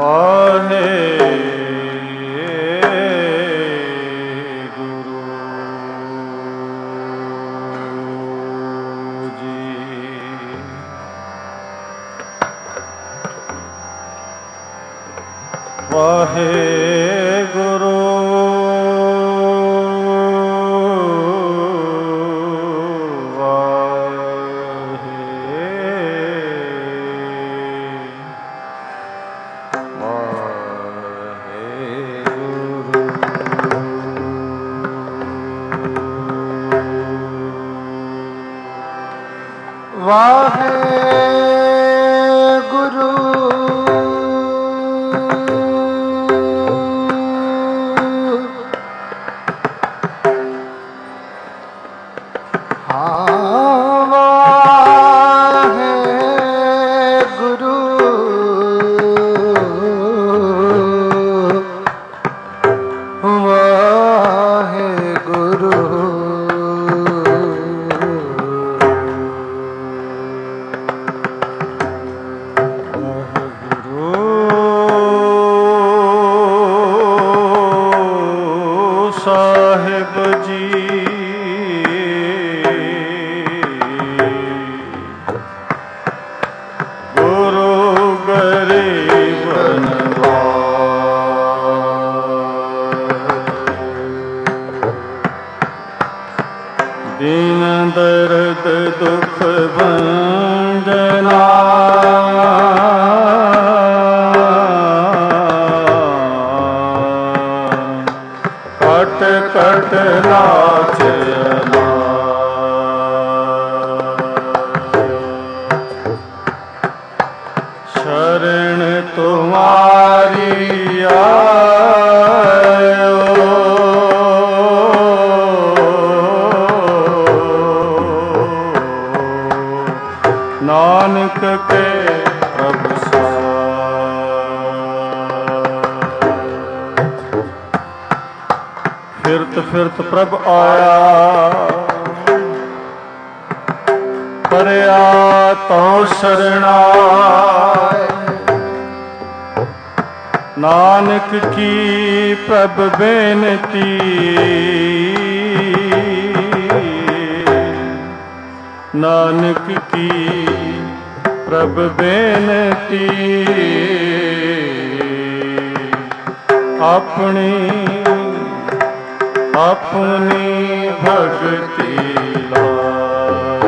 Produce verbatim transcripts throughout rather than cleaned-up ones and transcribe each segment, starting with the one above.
ਵਾਹਿਗੁਰੂ ਫਿਰਤ ਫਿਰਤ ਪ੍ਰਭ ਆਇਆ, ਪਰਿਆ ਤਉ ਸਰਣਾਏ। ਨਾਨਕ ਕੀ ਪ੍ਰਭ ਬੇਨਤੀ, ਨਾਨਕ ਕੀ ਪ੍ਰਭ ਬੇਨਤੀ। ਆਪਣੀ ਆਪਣੀ ਭਗਤੀ ਲਾਇ,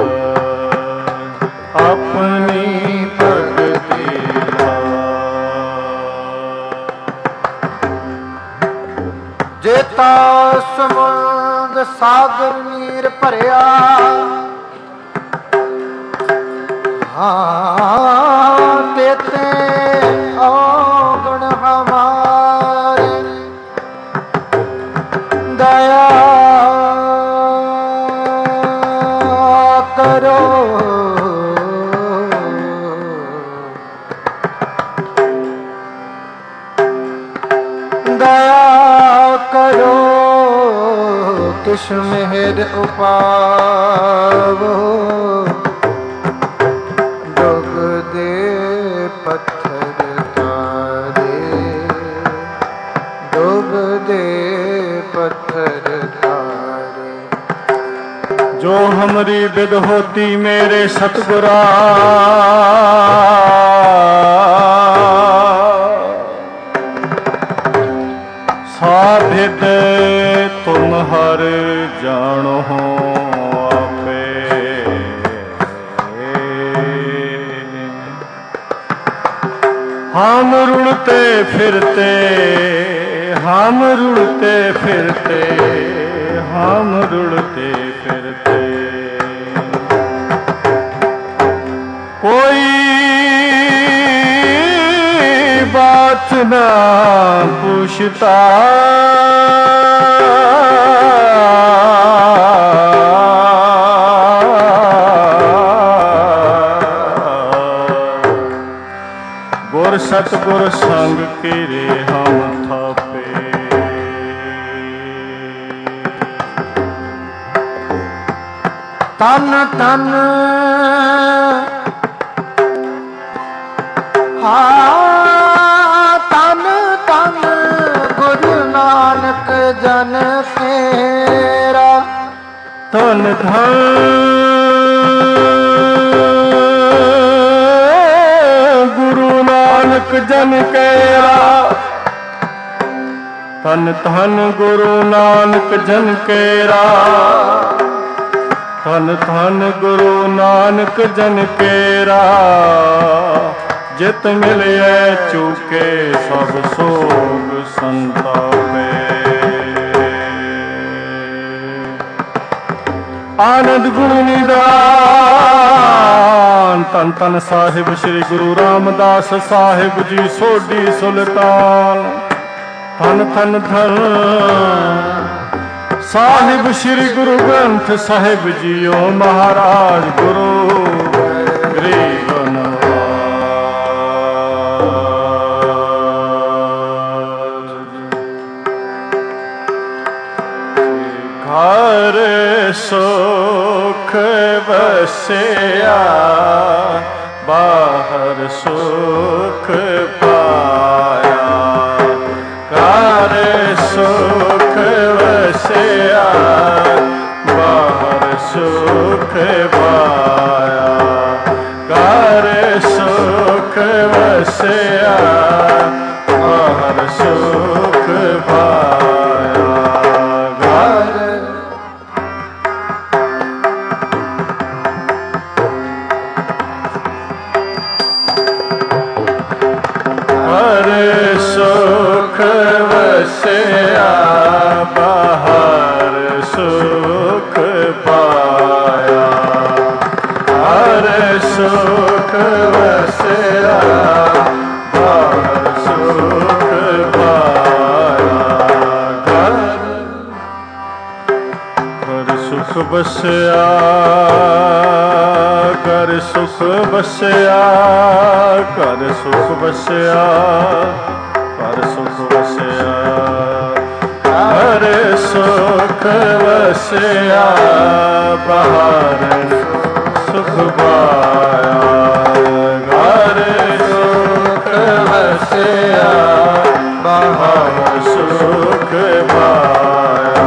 ਆਪਣੀ ਭਗਤੀ ਲਾਇ। ਜੇਤਾ ਸਮੁੰਦ ਸਾਗਰ ਨੀਰ ਭਰਿਆ, ਹਾਂ ਤੇਤੇ ਔਗਣ ਹਮਾਰੇ। ਦਇਆ ਕਰੋ ਦਇਆ ਕਰੋ, ਕਿਛ ਮਿਹਰ ਉਪਾਵੋ। ਡੁੱਬ ਦੇ ਪੱਥਰ ਤਾਰੇ, ਡੁੱਬ ਦੇ ਪੱਥਰ ਤਾਰੇ। ਜੋ ਹਮਰੀ ਬਿਦ ਹੋਤੀ ਮੇਰੇ ਸਤਿਗੁਰਾ, ਸਾ ਬਿਦ ਤੁਮ ਹਰ ਜਾਣੋ ਆਪੇ। हम रुड़ते फिरते, हम रुड़ते फिरते, हम रुड़ते फिरते। कोई बात ना पूछता, ਗੁਰ ਸਤਿਗੁਰ ਸੰਗ ਕੀਰੇ ਹਮ ਥਾਪੇ। ਤਨ ਤਨ ਹਾ जन फेरा। धन धन गुरु नानक जन केरा। धन धन गुरु नानक जन केरा। धन धन गुरु नानक जन केरा। जित मिलिए चूके सब सोग संतापे। आनंद गुरु निदान। तन तन साहिब श्री गुरु रामदास साहिब जी सोढी सुल्तान। धन धन धन साहिब श्री गुरु ग्रंथ साहिब जीओ महाराज गुरु गरीब नवाज। घर सुख बसिया बाहर सुख पाया। घर सुख बसिया बाहर सुख पाया। घर सुख बसिया बाहर सुख पाया। घर घर सुख बसिया बाहर सुख पाया। घर सुख बसिया बाहर सुख पाया। घर घर सुख बसिया घर सुख बसिया घर सुख बसिया घर सुख बसिया। घर सुख बसिया बाहर सुख पाया। घर सुख बसिया बाहर सुख पाया।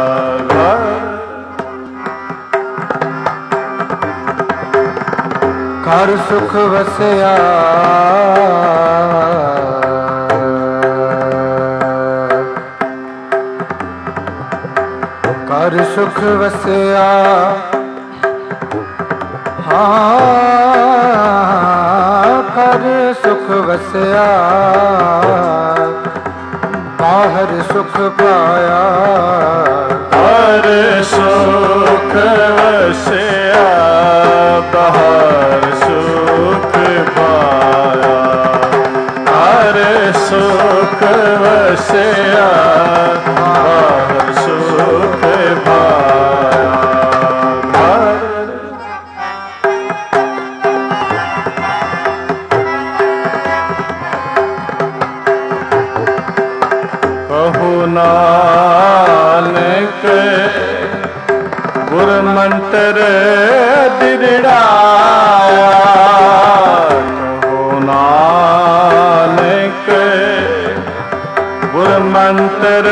घर सुख वसिया घर सुख वसिया। हाँ घर सुख वसिया बाहर सुख पाया। घर सुख वसिया बाहर सुख पाया। घर सुख वसिया बाहर सुख पाया। कहो नानक गुर मंत्र दिरड़ाया। कहो नानक गुर मंत्र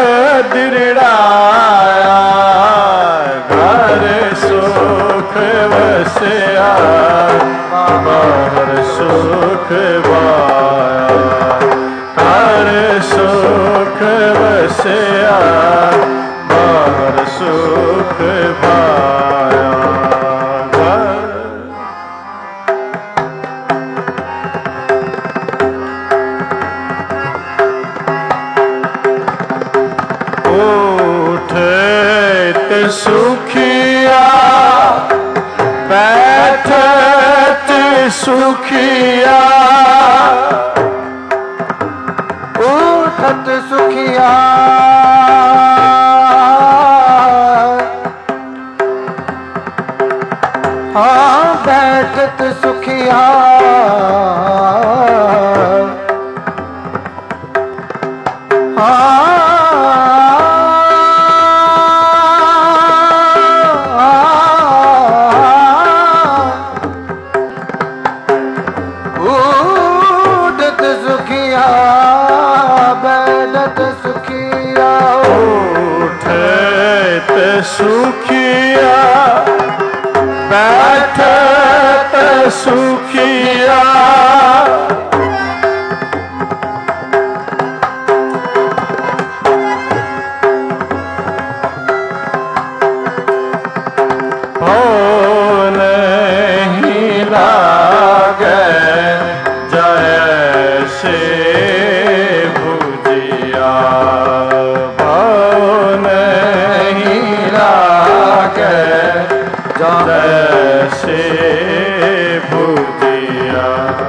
दिरड़ाया। घर सुख वसिया बाहर सुख पाया। घर सुख वसिया बाहर सुख पाया। उठत सुखिया बैठत सुखिया। उठत सुखिया हाँ बैठत सुखिया। हाँ उठत सुखिया बैठत सुखिया। सुखिया बैठत सुखिया हो नहीं लागे जैसे भुजिया जैसे भुजिया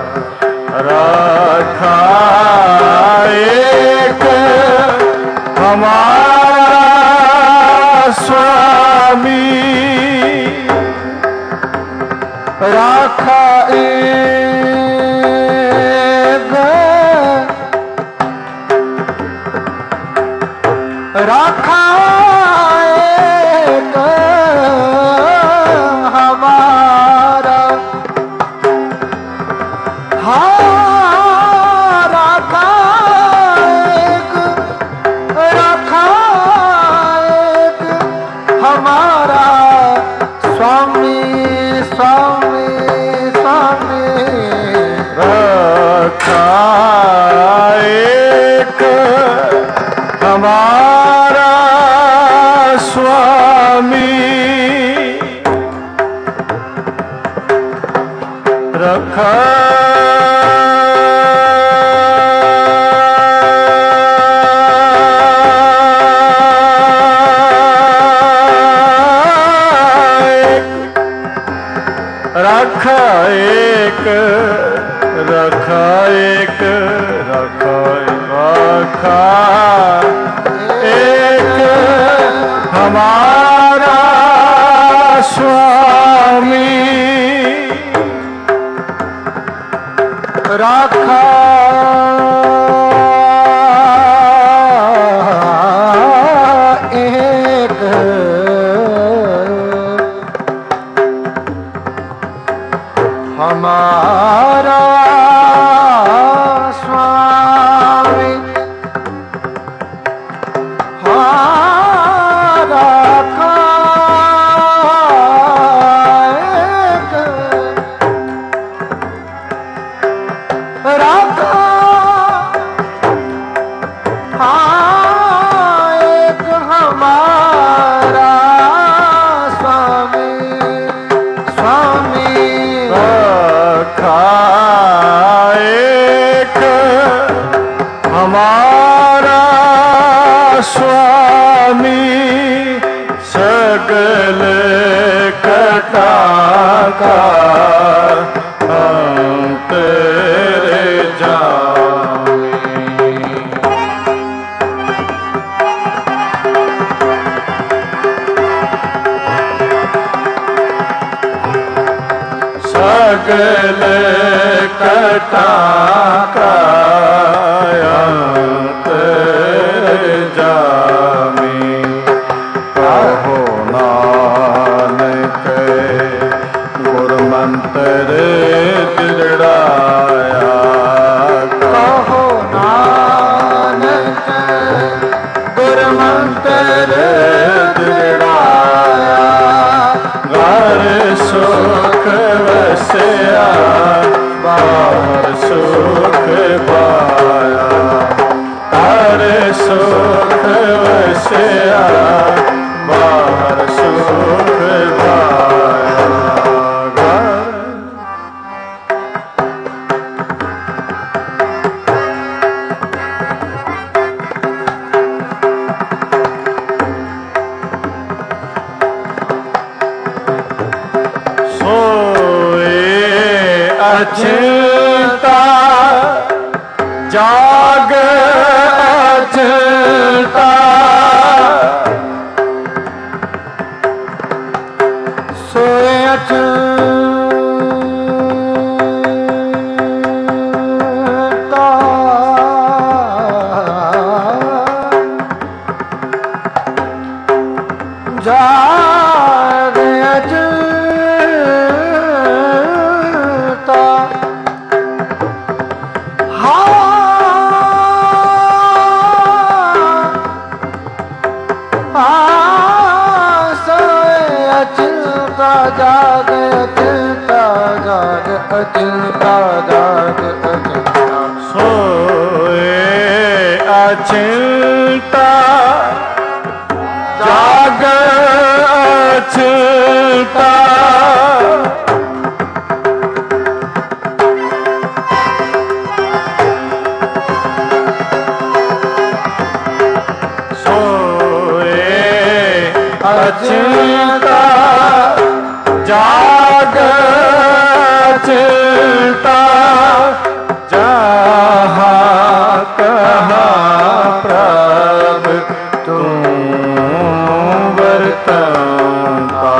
रखा एक हमारा स्वामी राखा एक राखा एक हमारा हाँ राखा एक राखा एक हमारा स्वामी स्वामी स्वामी रखा एक हमारा स्वामी रखा रखा एक रखा एक रखा रखा एक हमारा स्वामी राखा एक हमारा स्वामी हाँ राखा एक राखा हाँ एक हमारा स्वामी स्वामी रखा एक हमारा स्वामी सकल कटा का तेरे जामी सकल कटा का तेरे जामी कहो नानक गुर मंत्र दिलड़ाया कहो नानक गुर मंत्र दिलड़ाया घर सुख वसया बाहर सुख पाया घर सुख वसया बाहर सुख पाया घर अचिंता जाग अचिंता सोए अचिंता जाग अचिंता हाँ अचिंता जाग अचिंता सोए अचिंता जाग अचिंता अचिंता जाग अचिंता जहाँ कहाँ प्रभु तुम वर्तता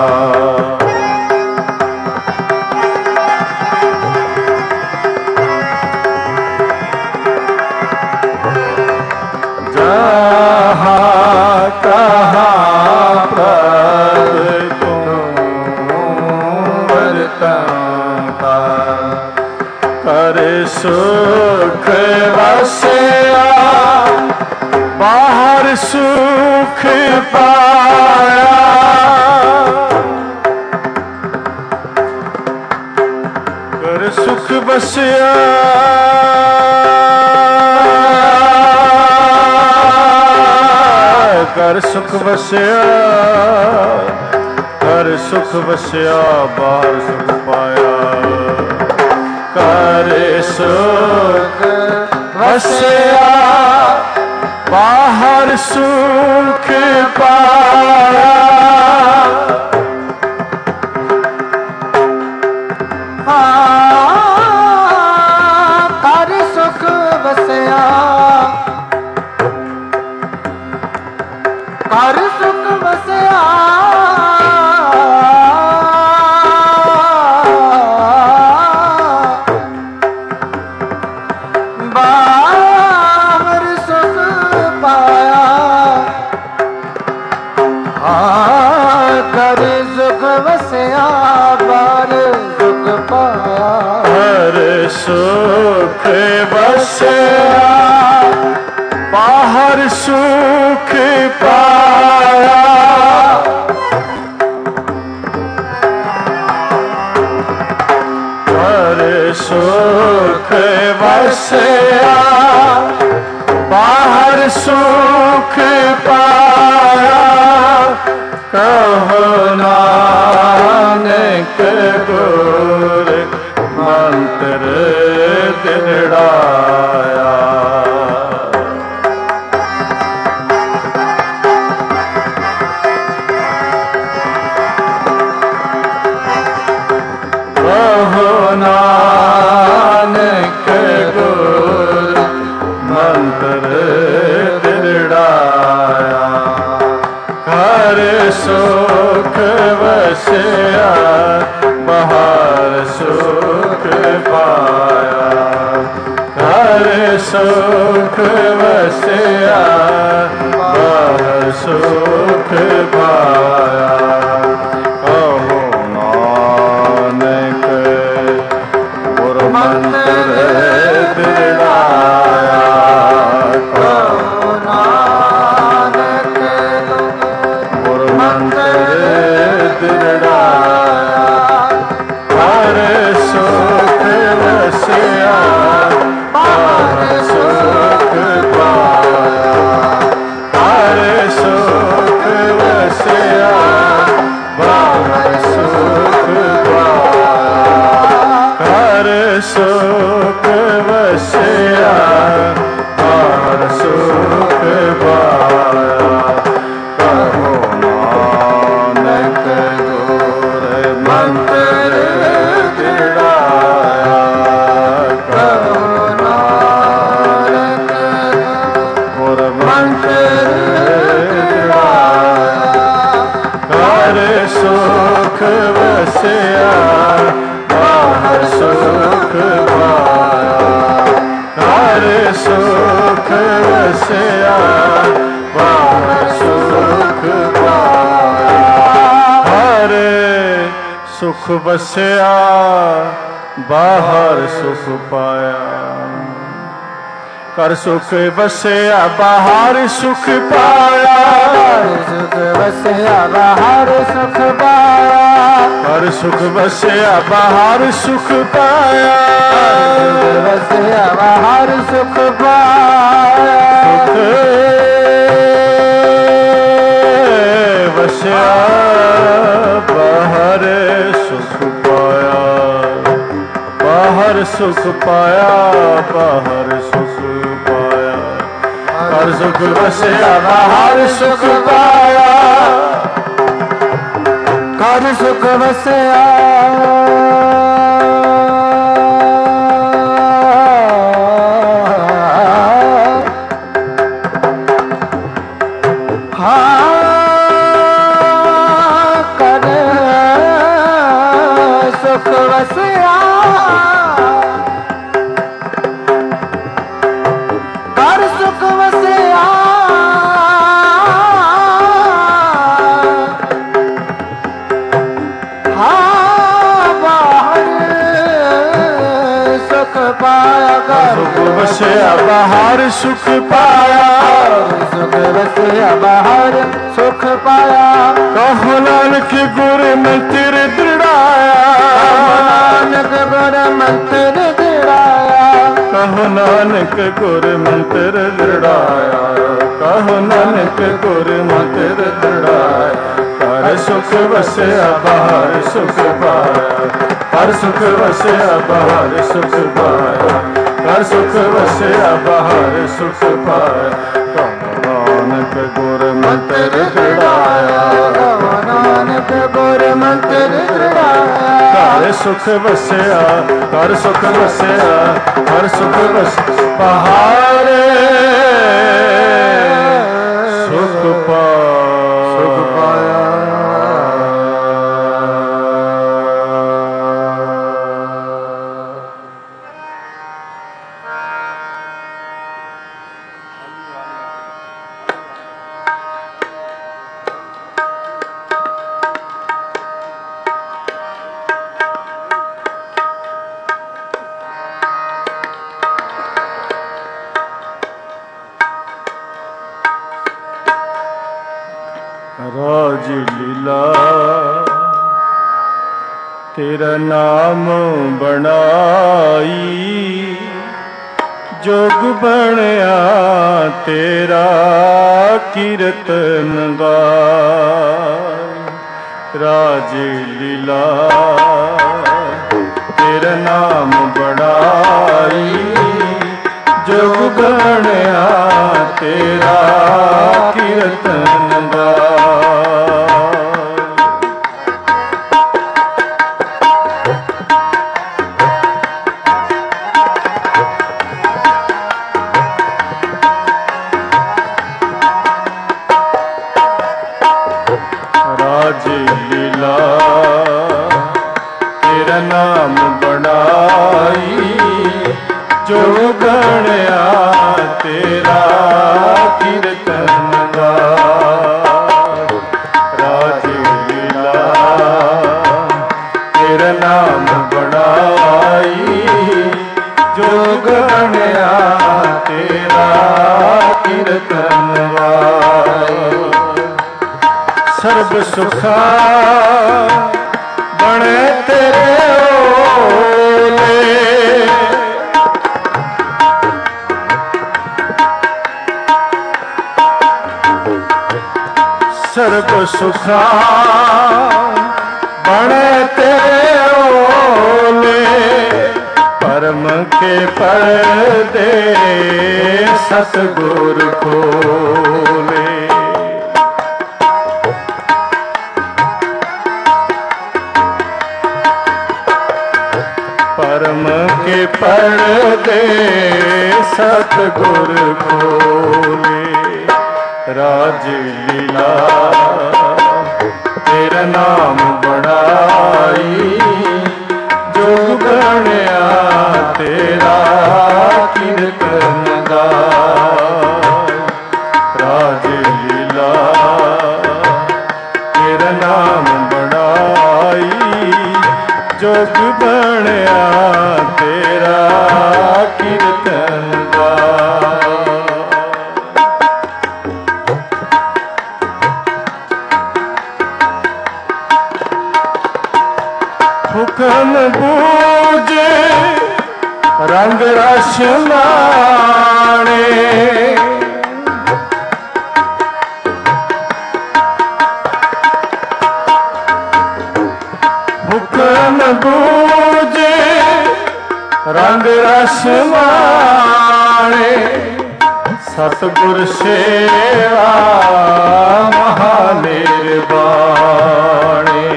जहाँ कहाँ सुख वसया बाहर सुख पाया कर सुख बसया कर सुख बसया कर सुख बसया बाहर सुख पाया कर सुख वसया बाहर सुख पाया कर सुख वसया कर सुख वसया सुख बसया बाहर सुख पाया हर सुख बसया बाहर सुख पाया कहो नानक गुर मंत्र दिड़ाया कहो नानक गुर मंत्र दिड़ाया हर सुख वसया बाहर सुख पाया हर सुख वसया बाहर सुख पाया कहो नानक गुर मंत्र दिड़ाया कहो नानक गुर मंत्र दिड़ाया हर सुख वसया बाहर सुख पाया हर सुख वसया बाहर सुख पाया हर सुख वसया बाहर सुख पाया कहो नानक गुर मंत्र दिड़ाया कहो नानक गुर मंत्र दिड़ाया हर सुख वसया बाहर सुख पाया हर सुख वसया बाहर सुख पाया हर सुख वसया बाहर सुख पाया ਕਰ ਸੁਖ ਵਸਿਆ ਬਾਹਰ ਸੁਖ ਪਾਇਆ, ਕਰ ਸੁਖ ਵਸਿਆ ਬਾਹਰ ਸੁਖ ਪਾਇਆ, ਕਰ ਸੁਖ ਵਸਿਆ ਬਾਹਰ ਸੁਖ ਪਾਇਆ, ਕਰ ਵਸਿਆ ਬਾਹਰ ਸੁਖ ਪਾਇਆ, ਸੁਖ ਵਸਿਆ ਬਾਹਰ ਸੁਖ ਪਾਇਆ, ਬਾਹਰ ਸੁਖ ਪਾਇਆ, ਬਾਹਰ ਸੁਖ ਪਾਇਆ, ਕਰ ਸੁਖ ਵਸਿਆ ਬਾਹਰ ਸੁਖ ਪਾਇਆ, ਕਰ ਸੁਖ ਵਸਿਆ ਸੁਖ ਵਸਿਆ, ਕਰ ਸੁਖ ਵਸਿਆ, ਹਾਂ ਬਾਹਰ ਸੁਖ ਪਾਇਆ, ਕਰ ਸੁਖ ਵਸਿਆ ਬਾਹਰ ਸੁਖ ਪਾਇਆ, ਸੁਖ ਵਸਿਆ ਬਾਹਰ ਸੁਖ ਪਾਇਆ, ਕਹੋ ਨਾਨਕ ਗੁਰ ਮੰਤਰ ਦ੍ਰਿੜਾਇਆ, ਨਾਨਕ ਗੁਰ ਮੰਤਰ ਦ੍ਰਿੜਾਇਆ, ਕਹੋ ਨਾਨਕ ਗੁਰ ਮੰਤਰ ਦ੍ਰਿੜਾਇਆ, ਕਹੋ ਨਾਨਕ ਗੁਰ ਮੰਤਰ ਦ੍ਰਿੜਾਇਆ, ਕਰ ਸੁਖ ਵਸਿਆ ਬਾਹਰ ਸੁਖ ਪਾਇਆ, ਕਰ ਸੁਖ ਵਸਿਆ ਬਾਹਰ ਸੁਖ ਪਾਇਆ, ਕਰ ਸੁਖ ਵਸਿਆ ਬਾਹਰ ਸੁਖ ਪਾਇਆ, ਕਹੋ ਨਾਨਕ ਗੁਰ ਮੰਤਰ ਦ੍ਰਿੜਾਇਆ, ਨਾਨਕ ਗੁਰ ਮੰਤਰ ਦ੍ਰਿੜਾਇਆ, ਕਰ ਸੁਖ ਵਸਿਆ, ਕਰ ਸੁਖ ਵਸਿਆ, ਕਰ ਸੁਖ ਵਸਿਆ ਬਾਹਰ ਸੁਖ ਪਾਇਆ, ਸੁਖ ਪਾਇਆ। ਰਾਜ ਲੀਲਾ ਤੇਰਾ ਨਾਮ ਬਣਾਈ, ਜੋਗ ਬਣਿਆ ਤੇਰਾ ਕੀਰਤਨ ਗਾਏ, ਰਾਜ ਲੀਲਾ ਤੇਰਾ ਨਾਮ ਬਣਾਈ, ਜੋਗ ਬਣਿਆ ਤੇਰਾ ਕੀਰਤਨ ਗਾਏ, ਰਾਜ ਲੀਲਾ ਤੇਰਾ ਨਾਮ ਬਣਾਈ, ਜੋ ਗਣਿਆ ਤੇਰਾ ਕੀਰਤਨ ਗਾਏ, ਰਾਜ ਲੀਲਾ ਤੇਰਾ ਨਾਮ ਬਣਾਈ, ਜੋ ਗਣਿਆ ਤੇਰਾ ਕੀਰਤਨ ਗਾਏ, ਸਰਬ ਸੁਖਾ ਬਣੇ ਤੇਰੇ ਓਲੇ, ਸਰਬ ਸੁਖਾ ਬਣੇ ਤੇਰੇ ਓਲੇ, ਪਰਮ ਕੇ ਪਰਦੇ ਸਤਿਗੁਰ ਖੋਲੇ, ਪਰਮ ਕੇ ਪਰਦੇ ਸਤਿਗੁਰ ਖੋਲੇ, ਰਾਜ ਲੀਲਾ ਤੇਰਾ ਨਾਮ ਬਣਾਈ, ਜੋ ਗਣਿਆ ਤੇਰਾ ਕੀਰਤਨ ਗਾਏ, ਰਾਜ ਲੀਲਾ ਤੇਰਾ ਨਾਮ ਬਣਾਈ, ਜੋਗ ਬਣਿਆ ਤੇਰਾ ਕੀਰਤਨ ਗਾਏ, रंग रस माणे हुक्म बूझे रंग रस माणे सतगुर सेवा महानिर्वाणे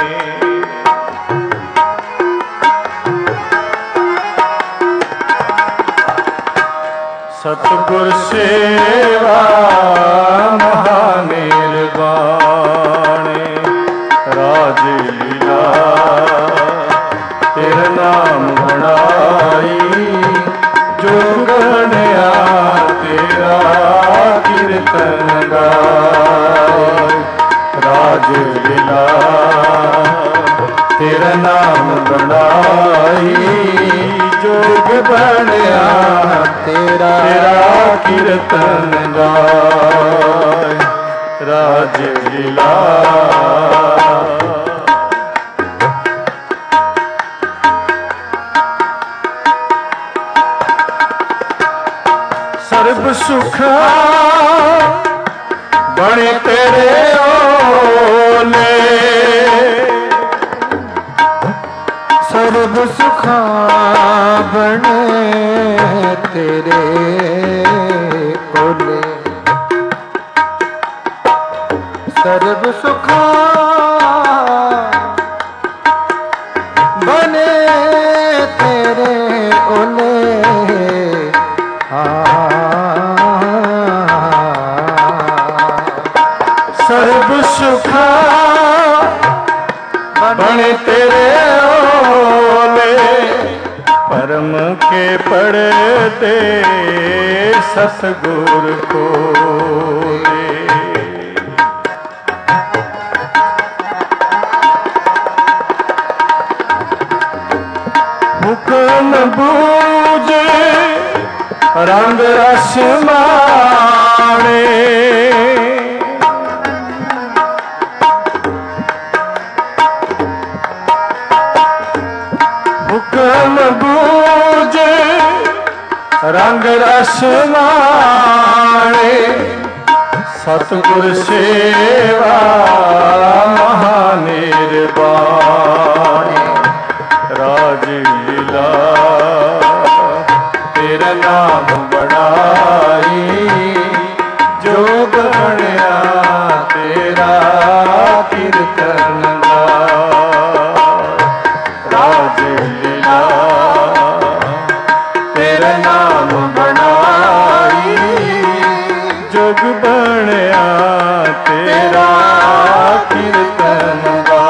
सतगुर सेवा महानिर्वाणे राज लीला तेरा नाम बनाई जो गणया तेरा कीर्तन गाए राज लीला तेरा नाम बनाई जोग बनया तेरा तेरा कीर्तन गाए राज लीला सर्ब सुख बने तेरे ओले सर्ब सुखा बने तेरे ओले सर्ब सुखा बने तेरे ओले सर्ब सुखा बने तेरे ओले परम के पढ़ते सतगुर को हुक्म बूझे रंग रस माणे हुक्म बूझे रंग रस माणे सतगुर सेवा महानिर्वाणे राज लीला तेरा नाम बनाई जोग बनया तेरा कीर्तन राज लीला तेरा नाम बनाई जोग बनया तेरा कीर्तन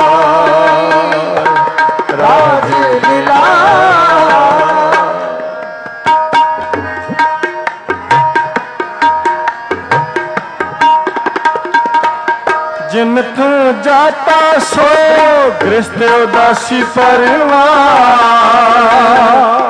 राज लीला जिन तू जाता सो गृहस्थ उदासी परिवार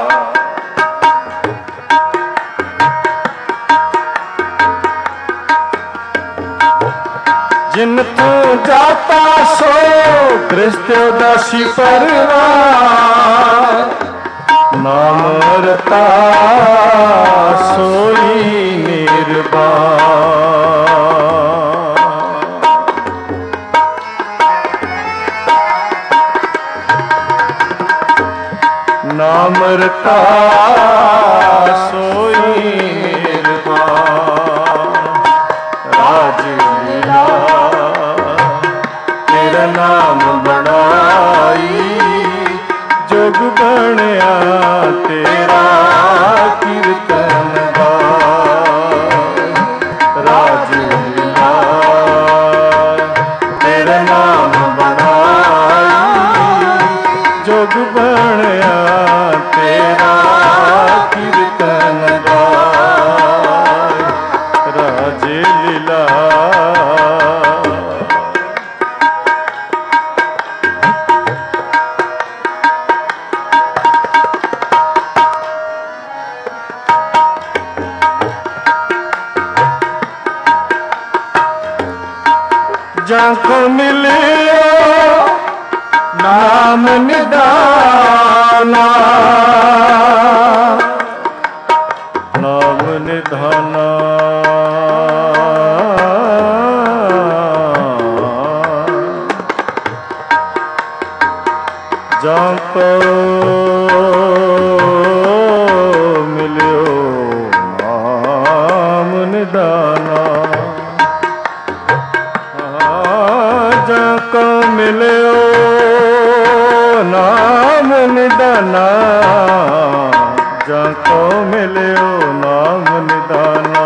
जिन तू जाता सो गृहस्थ उदासी परिवार नाम रता सोई निर्वाण नाम रता सोई निर्वाण राज लीला तेरा नाम बनाई जोग बनया तेरा कीर्तन गाए राज लीला तेरा नाम बनाई जोग बनया तेरा कीर्तन गाए राज लीला जाको मिले नाम निदाना जाको मिलियो नाम निदाना,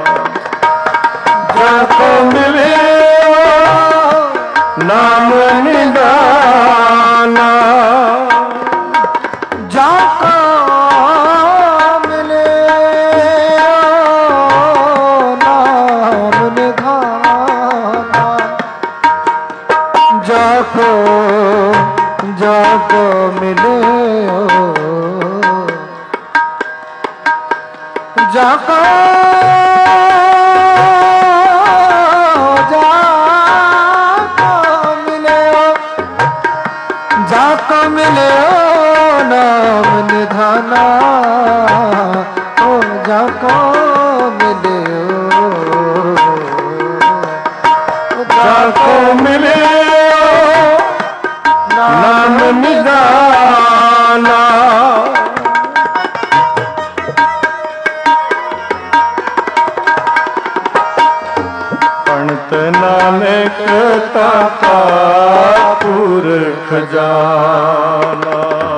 जाको मिलियो नाम निदाना, जाको मिलियो नाम निदाना, जाको जाको मिलियो जाको जाको मिलियो जाको मिलियो नाम निधाना, ओ जाको मिलियो जाको मिलियो नाम निदाना, पंत नानक ताका पुरख जाना,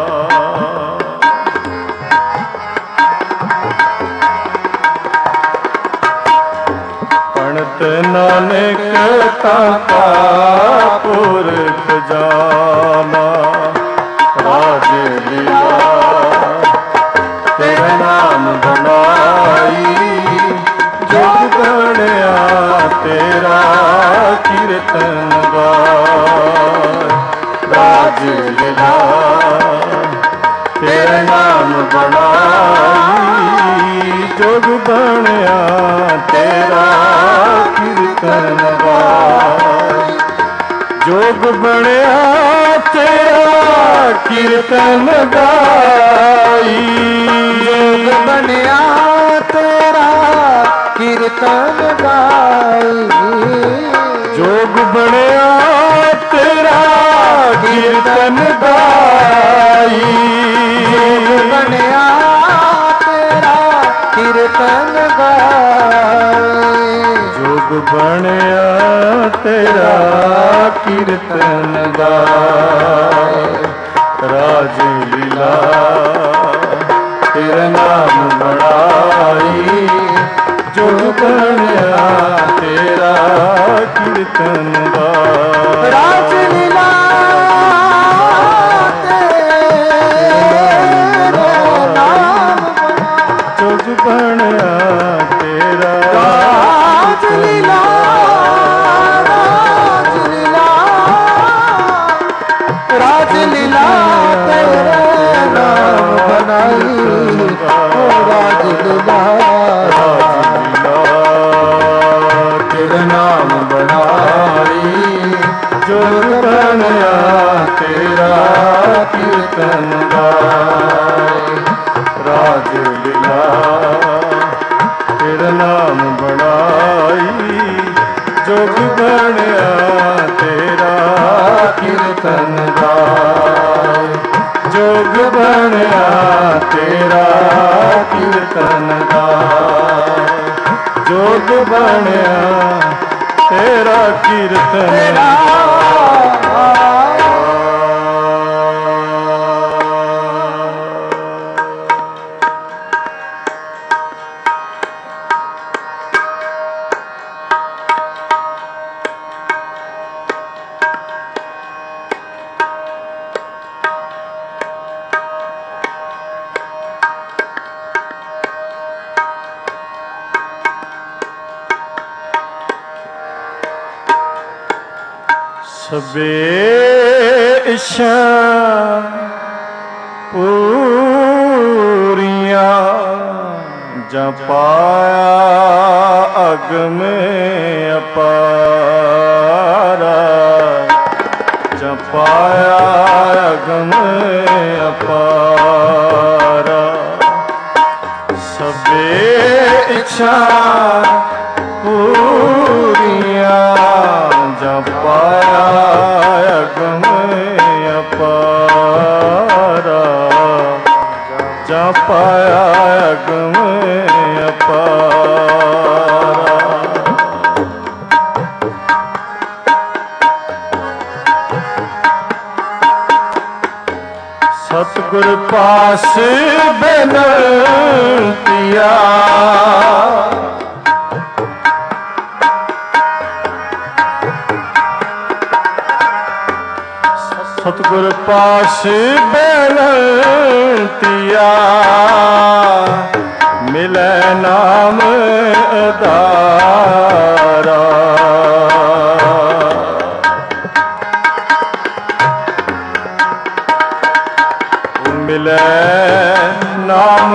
पंत नानक ताका पुरख जाना, राज लीला तेरा नाम बनाई, जुग बनया तेरा कीर्तन गाय, राज लीला तेरा नाम बनाई, जुग बनया तेरा कीर्तन गाय, जोग बनया तेरा कीर्तन गाई, जोग बनया तेरा कीर्तन गाई, जोग बनया तेरा कीर्तन गाई, जोग बनया तेरा कीर्तन गाई, जोग बनया तेरा कीर्तन गाय, राज लीला तेरा नाम बढ़ाई, जोग बनया तेरा कीर्तन गाय, राज लीला तेरे नाम जोग बनया तेरा राज लीला, राज लीला, राज लीला तेरे नाम बनाई, ओ राज लीला, तेरा नाम बनाई, जोग बनया तेरा कीर्तन गाय, राज लीला तेरा नाम बनाई, जोग बनया तेरा कीर्तन गाय, जोग बनया तेरा कीर्तन गाय, जोग बनया तेरा कीर्तन सबे इच्छा पूरियां जपाया अग में अपारा, जपाया अग में अपारा, सबे इच्छा पूरियां जपाया अग में अपारा, जपाया अग में अपारा, सतगुर पास बिन ਬੇਨਤੀਆ ਸਤਿਗੁਰ ਪਾਸ ਬੇਨਤੀਆ ਮਿਲੈ ਨਾਮ ਅਧਾਰਾ ਮਿਲੈ ਨਾਮ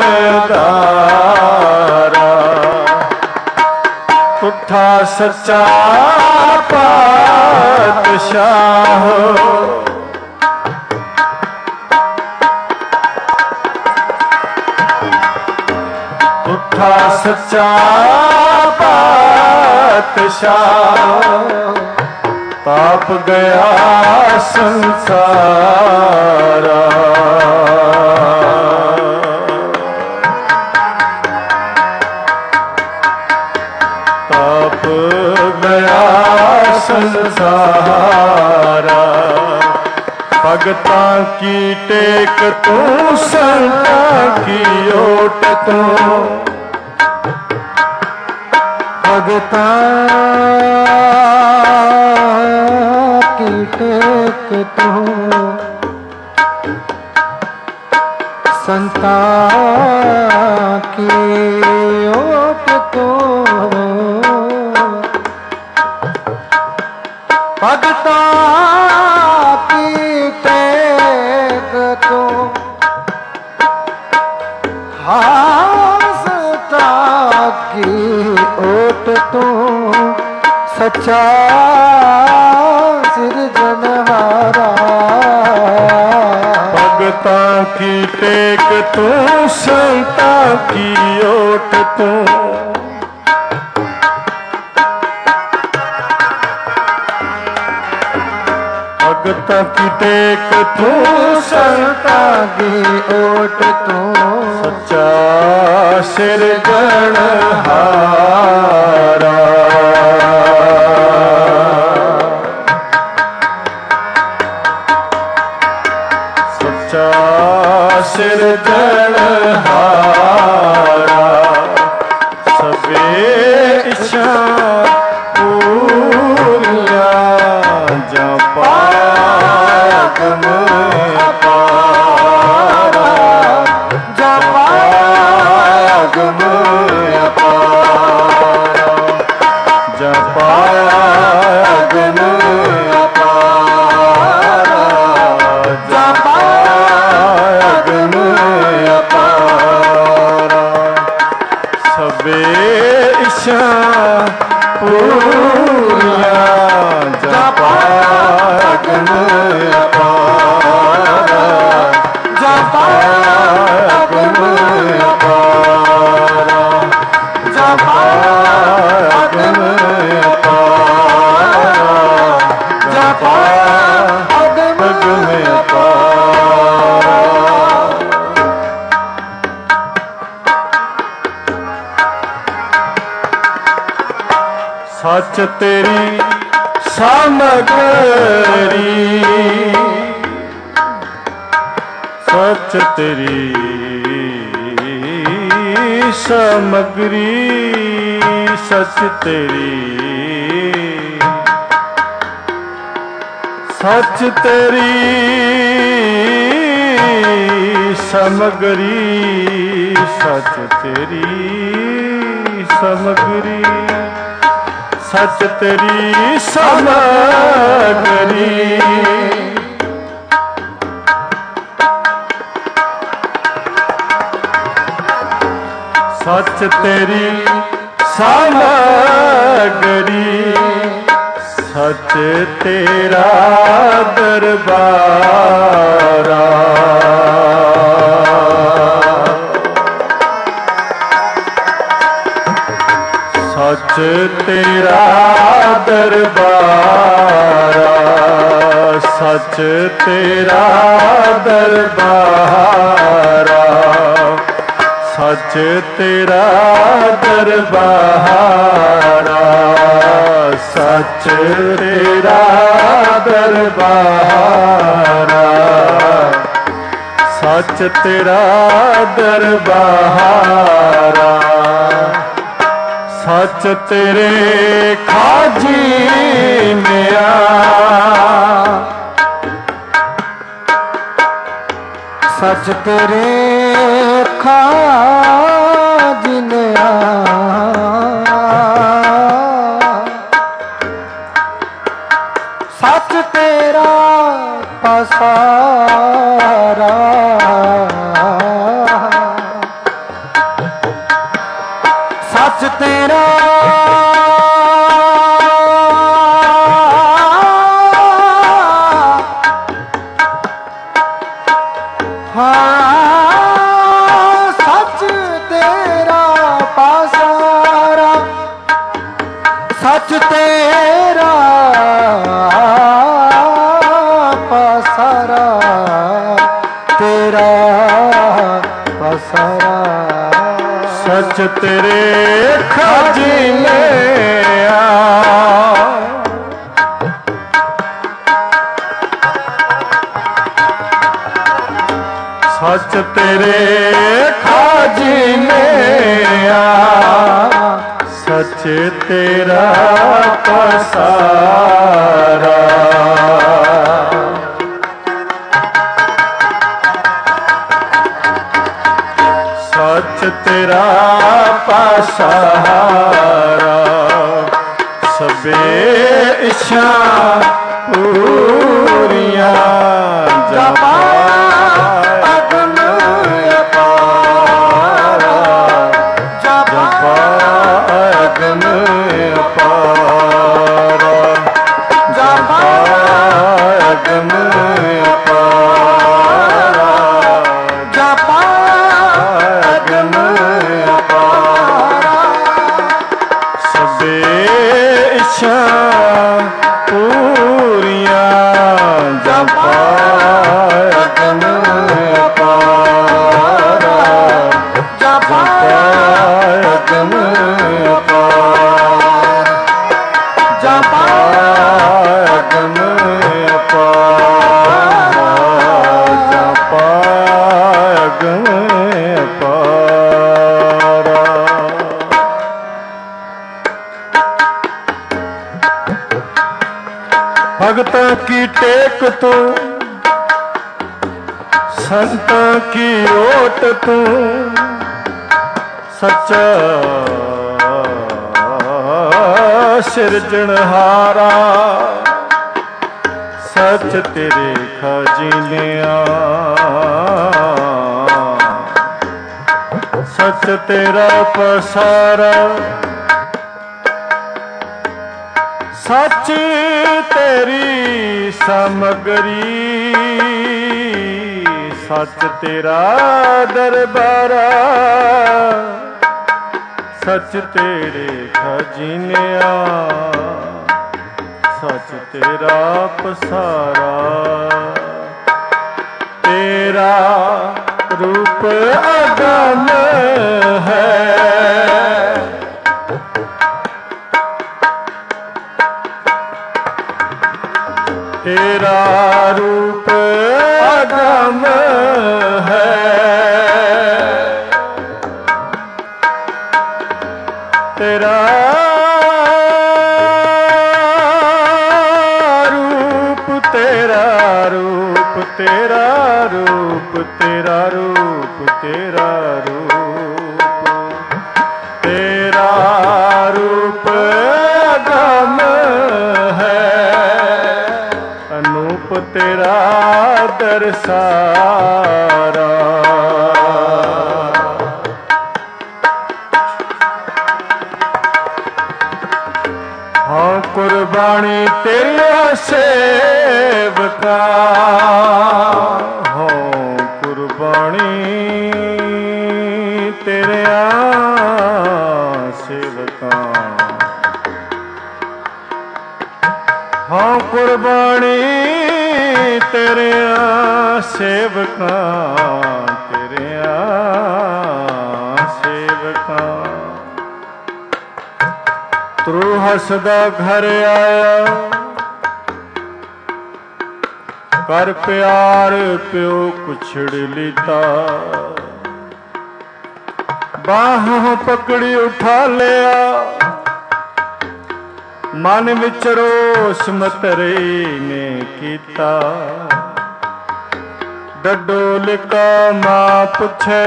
ਅਧਾਰਾ ਤੁਠਾ ਸੱਚਾ ਪਾਤਸ਼ਾਹ ਤੁਠਾ ਸੱਚਾ ਪਾਤਸ਼ਾਹ ਤਾਪ ਗਿਆ ਸੰਸਾਰਾ ਤਾਪ ਗਿਆ ਸੰਸਾਰਾ ਭਗਤਾਂ ਕੀ ਟੇਕ ਤੂੰ ਸੰਤਾਂ ਕੀ ਓਟ ਤੂੰ ਭਗਤਾਂ ਕੀ ਟੇਕ ਤੂੰ ਸੰਤਾਂ ਕੀ ਓਟ ਤੂੰ ਭਗਤਾਂ ਕੀ ਟੇਕ ਤੂੰ ਸੰਤਾਂ ਕੀ ਓਟ ਤੂੰ ਸੱਚਾ ਸਿਰਜਣਹਾਰਾ ਭਗਤਾਂ ਕੀ ਟੇਕ ਤੂੰ ਸੰਤਾਂ ਕੀ ਓਟ ਤੂੰ ਭਗਤਾਂ ਕੀ ਟੇਕ ਤੂੰ ਸੰਤਾਂ ਕੀ ਓਟ ਤੂੰ ਸੱਚਾ ਸਿਰਜਣਹਾਰਾ ਸੱਚਾ ਸਿਰਜਣਹਾਰਾ ਸਭੇ ਇੱਛਾ ਪੂਰੀਆਂ ਜਾਂ ਪਾਇਆ ਗਮ ਅਪਾਰਾ ਜਾਂ ਪਾਇਆ ਗਮ ਅਪਾਰਾ ਜਾਂ ਪਾਇਆ ਗਮ ਅਪਾਰਾ ਜਾਂ ਪਾਇਆ ਗਮ ਅਪਾਰਾ ਸਭੇ ਇੱਛਾ ਪੂਰੀਆਂ ਜਾਂ ਪਾਇਆ ਗਮ ਅਪਾਰਾ ਜਾਂ ਪਾਇਆ ਗਮ ਅਪਾਰਾ ਜਾਂ ਪਾਇਆ ਗਮ ਅਪਾਰਾ ਜਾਂ ਪਾਇਆ ਗਮ ਅਪਾਰਾ ਸੱਚ ਤੇਰੀ ਸਮਗਰੀ ਸੱਚ ਤੇਰੀ ਸਮਗਰੀ ਸੱਚ ਤੇਰੀ ਸੱਚ ਤੇਰੀ ਸਮਗਰੀ ਸੱਚ ਤੇਰੀ ਸਮਗਰੀ ਸੱਚ ਤੇਰੀ ਸਮਗਰੀ ਸੱਚ ਤੇਰੀ ਸਮਗਰੀ ਸੱਚ ਤੇਰਾ ਦਰਬਾਰਾ ਸੱਚ ਤੇਰਾ ਦਰਬਾਰਾ ਸੱਚ ਤੇਰਾ ਦਰਬਾਰਾ ਸੱਚ ਤੇਰਾ ਦਰਬਾਰਾ ਸੱਚ ਤੇਰਾ ਦਰਬਾਰਾ सच तेरा दरबारा, सच तेरे खाजी मिया, सच तेरे खाजी मिया, सच तेरा पसारा, सच तेरा हाँ, सच तेरा पसारा, सच तेरा पसारा, तेरा पसारा, सच तेरे खाजी मिया, सच तेरे खाजी मिया, सच तेरा पसारा, सच तेरा पसारा, सबे इच्छा पूरियां जपा अगम अपारा, जपा अगम अपारा, जपा अगम अपारा, जपा अगम अपारा, सबे इच्छा पूरियां जपा अगम अपारा, जपा अगम अपारा, जपा अगम अपारा, जपा अगम अपारा। भगतां की टेक तू, संतां की ओट तू, सच्चा सिरजनहारा, सच तेरे खजीनिया, सच तेरा पसारा, सच तेरी सामग्री, सच तेरा दरबारा, सच तेरे खजीनिया, सच तेरा पसारा, तेरा रूप अगम है, तेरा रूप अगम है, तेरा रूप, तेरा रूप, तेरा रूप, तेरा रूप, तेरा रूप, तेरा रूप अगम है, अनूप तेरा दरसारा, हाँ कुर्बानी तेरा सेवका, हाँ कुर्बानी तेरा सेवका, हाँ कुर्बानी तेरे सेवका, तेरे सेवका, तू हसदा घर आया, ਕਰ ਪਿਆਰ ਪਿਓ ਕੁਛੜ ਲੀਤਾ। ਬਾਹਾਂ ਪਕੜੀ ਉਠਾ ਲਿਆ, ਮਨ ਵਿੱਚ ਰੋਸ ਮਤਰੇ ਨੇ ਕੀਤਾ। ਡਡੋਲਿਕਾ ਮਾਂ ਪੁੱਛੇ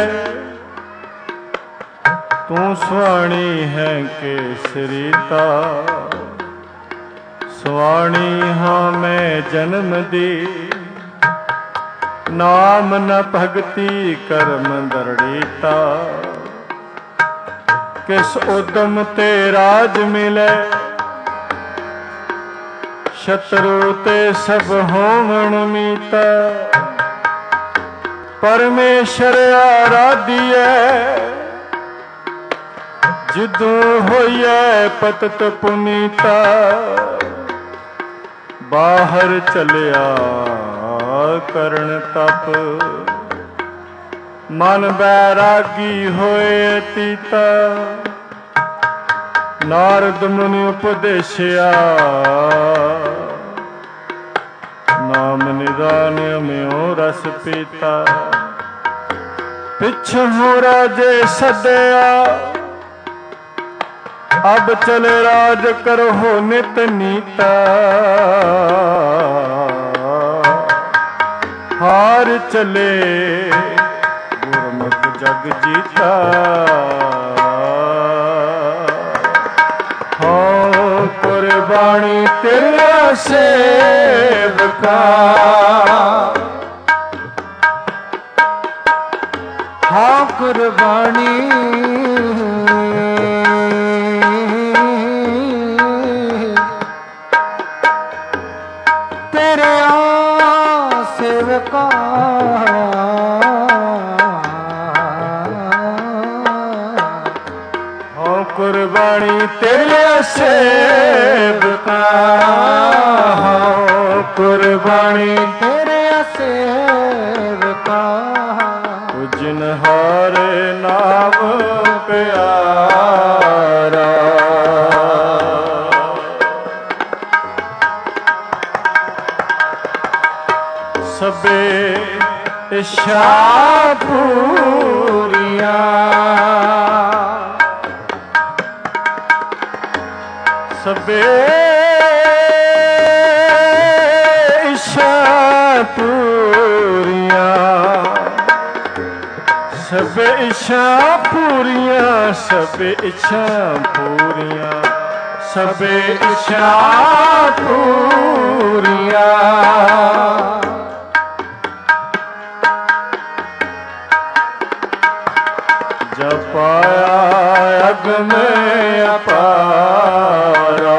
ਤੂੰ ਸੁਆਣੀ ਹੈ ਕਿ ਸਰੀਤਾ। ਸੁਆਣੀ ਹਾਂ ਮੈਂ ਜਨਮ ਦੀ, ਨਾਮ ਨ ਭਗਤੀ ਕਰਮ ਦਰੜੀਤਾ। ਕਿਸ ਉਦਮ ਤੇ ਰਾਜ ਮਿਲੇ, ਸ਼ਤਰੂ ਤੇ ਸਭ ਹੋਵਣ ਮੀਤਾ। ਪਰਮੇਸ਼ਰ ਆਰਾਧੀਐ, ਜਿਦੋਂ ਹੋਈਐ ਪਤਿਤ ਪੁਨੀਤਾ। ਬਾਹਰ ਚਲਿਆ ਕਰਨ ਤਪ, ਮਨ ਬੈਰਾਗੀ ਹੋਏ ਤੀਤਾ। ਨਾਰਦ ਮੁਨੀ ਉਪਦੇਸ਼ਿਆ, ਨਾਮ ਨਿਦਾਨ ਅਮਿਓ ਰਸ ਪੀਤਾ। ਪਿਛੋਂ ਰਾਜੇ ਸੱਦਿਆ, ਅਬ ਚਲੇ ਰਾਜ ਕਰੋ ਨਿਤ ਨੀਤਾ। ਹਾਰ ਚਲੇ ਗੁਰਮੁਖ ਜਗ ਜੀਤਾ। ਹੋ ਕੁਰਬਾਨੀ ਤੇਰਾ ਸੇਵਕਾ, ਹਾਂ ਕੁਰਬਾਨੀ ਤੇਰੇ ਸੇਵਕਾ। ਹਾਂ ਕੁਰਬਾਨੀ ਤੇਰੇ ਸੇਵਕਾ, ਹਾਂ ਕੁਰਬਾਨੀ ਤੇਰੇ ਸੇਵਕਾ। ਜਿਨ ਹਾਰੇ ਨਾਮ ਪਿਆਰਾ, ਸਭੇ ਇੱਛਾ ਪੂਰੀਆਂ। ਸਭੇ ਇੱਛਾ ਪੂਰੀਆਂ, ਸਭੇ ਇੱਛਾ ਪੂਰੀਆਂ, ਸਭੇ ਇੱਛਾ ਪੂਰੀਆਂ, ਸਭੇ ਇੱਛਾ ਪੂਰੀਆਂ। ਜਪਾਇਆ ਅਗਮ ਅਪਾਰਾ,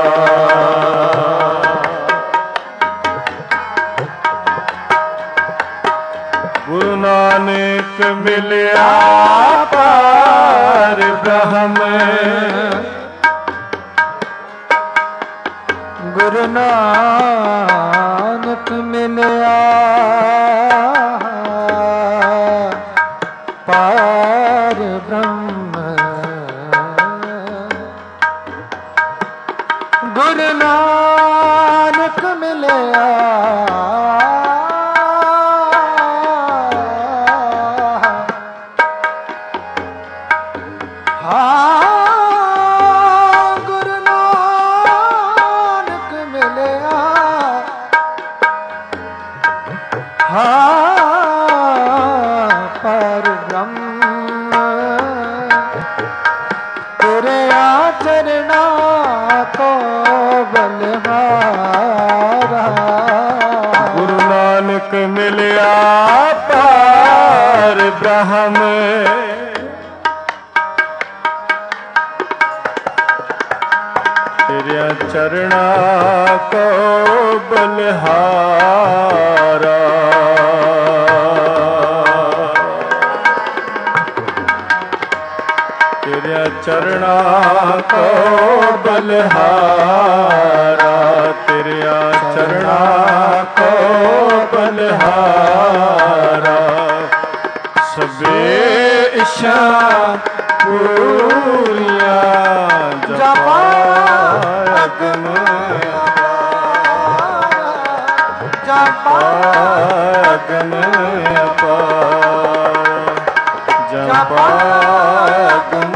ਗੁਰੂ ਨਾਨਕ ਮਿਲਿਆ ਪਾਰ ਬ੍ਰਹਮ। ਗੁਰੂ ਨਾਨਕ ਮਿਲਿਆ ਪਾਰ ਬ੍ਰਹਮ। ਗੁਰੂ ਨਾਨਕ ਮਿਲਿਆ ਮਿਲਿਆ ਪਾਰ ਬ੍ਰਹਮ। ਤੇਰਿਆਂ ਚਰਨਾਂ ਕੋ ਬਲਿਹਾਰਾ, ਤੇਰਿਆਂ ਚਰਨਾਂ ਕੋ ਬਲਿਹਾਰਾ, ਤੇਰਿਆਂ ਚਰਨਾਂ ਕੋ ਬਲਿਹਾਰਾ। ਸਭੇ ਇੱਛਾ ਪੂਰੀਆਂ, ਜਪਾ ਅਗਮ ਅਪਾਰਾ, ਜਪਾ ਅਗਮ ਅਪਾਰ ਜਪਾ ਅਗਮ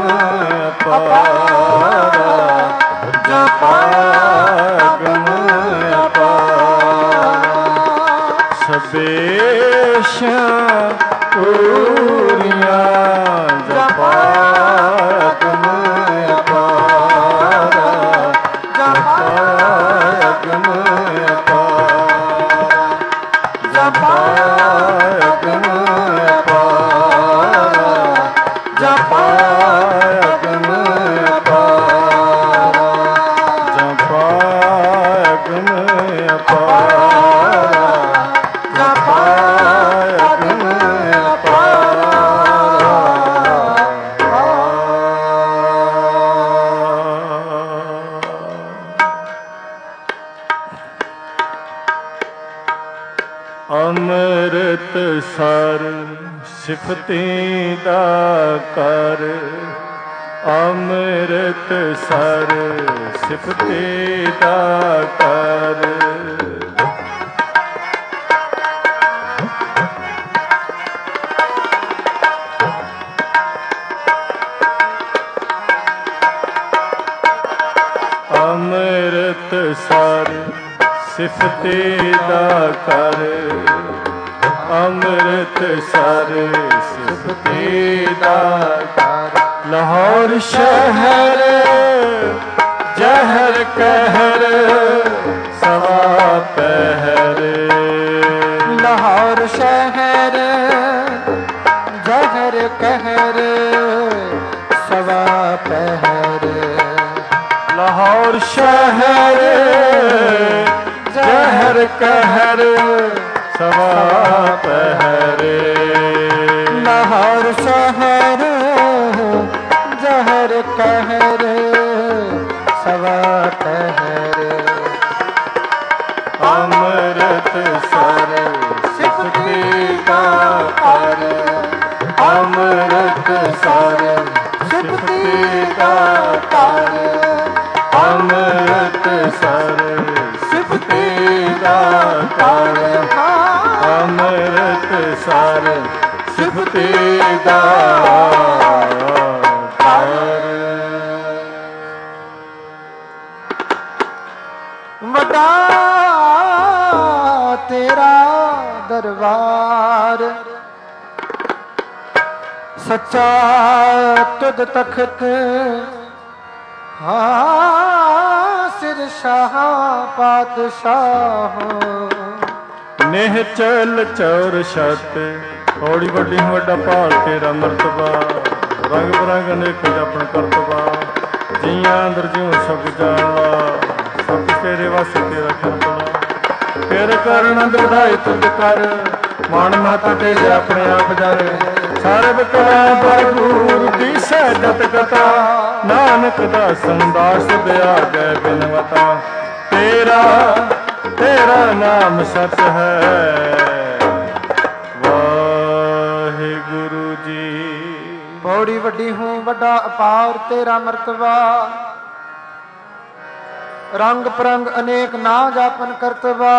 ਅਪਾਰ ਜਪਾ ਅਗਮ ਅਪਾਰ ਸਬੇਸ਼ ਪੂਰੀਆਂ ਜਪਾ ਅਗਮ ਅਪਾਰ ਜਪਾ ਅਗਮ ਅਪਾਰ ਜਪਾ ਅਗਮ ਅਪਾਰ ਜਪਾ ਅਗਮ ਅਪਾਰ ਜਪਾ ਅਗਮ ਅਪਾਰ ਜਪਾ ਅਗਮ ਅੰਮ੍ਰਿਤ ਸਰ ਸਿਫਤੀ ਦਾ ਕਰ ਅੰਮ੍ਰਿਤ ਸਰ ਸਿਫਤੀ ਦਾ ਕਰ ਅੰਮ੍ਰਿਤ ਸਰ ਸਿਫਤੀ ਦਾ ਕਰ ਅੰਮ੍ਰਿਤ ਸਰ ਸਿਫਤੀ ਦਾ ਕਰ ਲਾਹੌਰ ਸ਼ਹਿਰ ਜ਼ਹਿਰ ਕਹਿਰ ਸਵਾ ਪਹਿਰ ਲਾਹੌਰ ਸ਼ਹਿਰ ਜ਼ਹਿਰ ਕਹਿਰ ਸਵਾ ਪਹਿਰ ਲਾਹੌਰ ਸ਼ਹਿਰ ਜ਼ਹਿਰ ਕਹਿਰ ਸਵਾ ਪਹਿਰ ਲਾਹੌਰ ਸ਼ਹਿਰ ਜ਼ਹਿਰ ਕਹਿਰ ਸਵਾ ਪਹਿਰ ਅੰਮ੍ਰਿਤ ਸਰ ਸਿਫਤੀ ਦਾ ਕਰ ਅੰਮ੍ਰਿਤ ਸਰ ਸਿਫਤੀ ਦਾ ਕਰ ਅੰਮ੍ਰਿਤ ਸਰ ਸਿਫਤੀ ਦਾ ਕਰ ਅੰਮ੍ਰਿਤ ਸਰ ਸਿਫਤੀ ਦਾ ਕਰ ਵੱਡਾ ਤੇਰਾ ਦਰਬਾਰ ਸੱਚਾ ਤੁਧ ਤਖਤ ਹਾਂ ਸਿਰ ਸ਼ਾਹ ਪਾਤਸ਼ਾਹ ਨਿਹਚਲ ਚੌਰ ਛਤ ਥੋੜੀ ਵੱਡੀ ਵੱਡਾ ਭਾਲ ਤੇਰਾ ਮਰਤਬਾ ਰੰਗ ਬਰੰਗ ਅਨੇਕ ਜਪਣ ਕਰਤਬਾ ਜੀਆਂ ਅੰਦਰ ਜਿਉ ਸਭ ਜਾਣਲਾ ਸਭ ਤੇਰੇ ਵਾਸਤੇ ਤੇਰਾ ਕਰਤਬਾ ਫਿਰ ਕਰ ਆਨੰਦ ਵਧਾਈ ਤੁਧ ਕਰ ਮਾਣ ਮਤ ਤੇਰੇ ਆਪਣੇ ਆਪ ਜਾਰੇ ਸਰਬ ਕਲਾ ਭਰਪੂਰ ਦੀਸੈ ਜਤ ਕਥਾ ਨਾਨਕ ਦਾ ਸੰਦਾਸ ਦਿਆ ਗੈ ਬਿਨਵਤਾ ਤੇਰਾ ਤੇਰਾ ਨਾਮ ਸਚ ਹੈ ਵਾਹਿਗੁਰੂ ਜੀ ਬੜੀ ਵੱਡੀ ਹੂੰ ਵੱਡਾ ਅਪਾਰ ਤੇਰਾ ਮਰਤਬਾ ਰੰਗ ਪਰੰਗ ਅਨੇਕ ਨਾ ਜਾਪਨ ਕਰਤਬਾ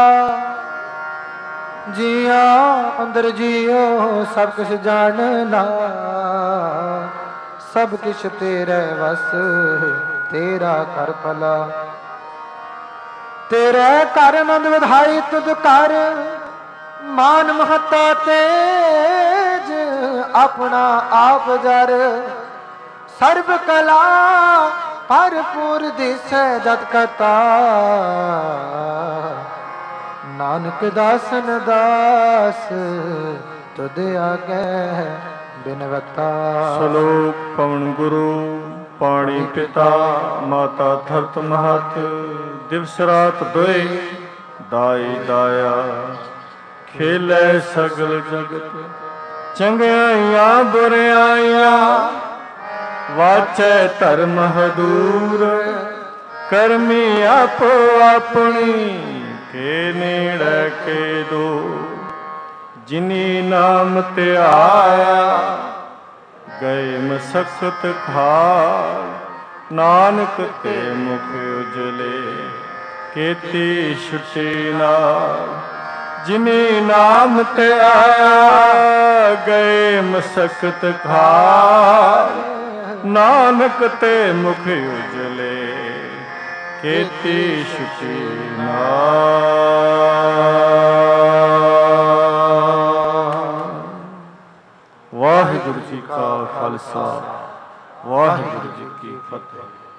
ਜੀਆਂ ਅੰਦਰ ਜੀਓ ਸਭ ਕੁਛ ਜਾਣਨਾ ਸਭ ਕੁਛ ਤੇਰੇ ਵਸ ਤੇਰਾ ਕਰ ਭਲਾ ਤੇਰੇ ਕਰ ਆਨੰਦ ਵਧਾਈ ਤੁਧ ਕਰ ਮਾਨ ਮਹੱਤਾ ਤੇਜ ਆਪਣਾ ਆਪ ਜਰ ਸਰਬ ਕਲਾ ਭਰਪੂਰ ਦਿਸੈ ਜਤ ਕਤਾ ਨਾਨਕ ਦਾਸਨ ਦਾਸ ਤੁਧ ਆਗੇ ਬਿਨਵਤਾ ਸ਼ਲੋਕ ਪਵਨ ਗੁਰੂ ਪਾਣੀ ਪਿਤਾ ਮਾਤਾ ਧਰਤ ਮਹਤ ਦਿਵਸ ਰਾਤ ਦੋਏ ਦਾਈ ਦਾਇਆ ਖੇਲੇ ਸਗਲ ਜਗਤ ਚੰਗਿਆਈਆਂ ਬੁਰਿਆਈਆਂ ਵਾਚੈ ਧਰਮ ਹਦੂਰ ਕਰਮੀ ਆਪੋ ਆਪਣੀ ਕੇ ਨੇੜੇ ਕੇ ਦੋ ਜਿਨੀ ਨਾਮ ਤੇ ਆਇਆ ਗਏ ਮਸਕਤ ਖਾਰ ਨਾਨਕ ਤੇ ਮੁਖ ਉਜਲੇ ਕੀਤੀ ਛੁਟੀ ਨਾਲ ਜਿਨੀ ਨਾਮ ਤੇ ਆਇਆ ਗਏ ਮਸਕਤ ਖਾਰ, ਨਾਨਕ ਤੇ ਮੁਖ ਉਜਲੇ ਖੇਤੀ ਛੁਟੀ ਨਾਰ। ਵਾਹਿਗੁਰੂ ਜੀ ਕਾ ਖਾਲਸਾ, ਵਾਹਿਗੁਰੂ ਜੀ ਕੀ ਫਤਿਹ।